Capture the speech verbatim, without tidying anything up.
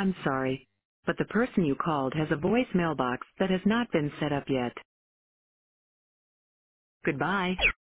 I'm sorry, but the person you called has a voice mailbox that has not been set up yet. Goodbye.